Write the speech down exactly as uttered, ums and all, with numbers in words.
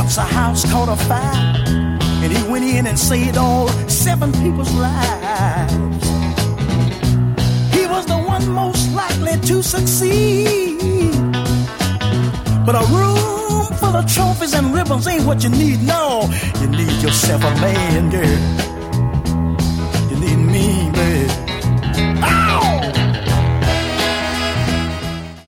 Once a house caught a fire, and he went in and saved all seven people's lives. He was the one most likely to succeed. But a room full of trophies and ribbons ain't what you need, no. You need yourself a man, girl.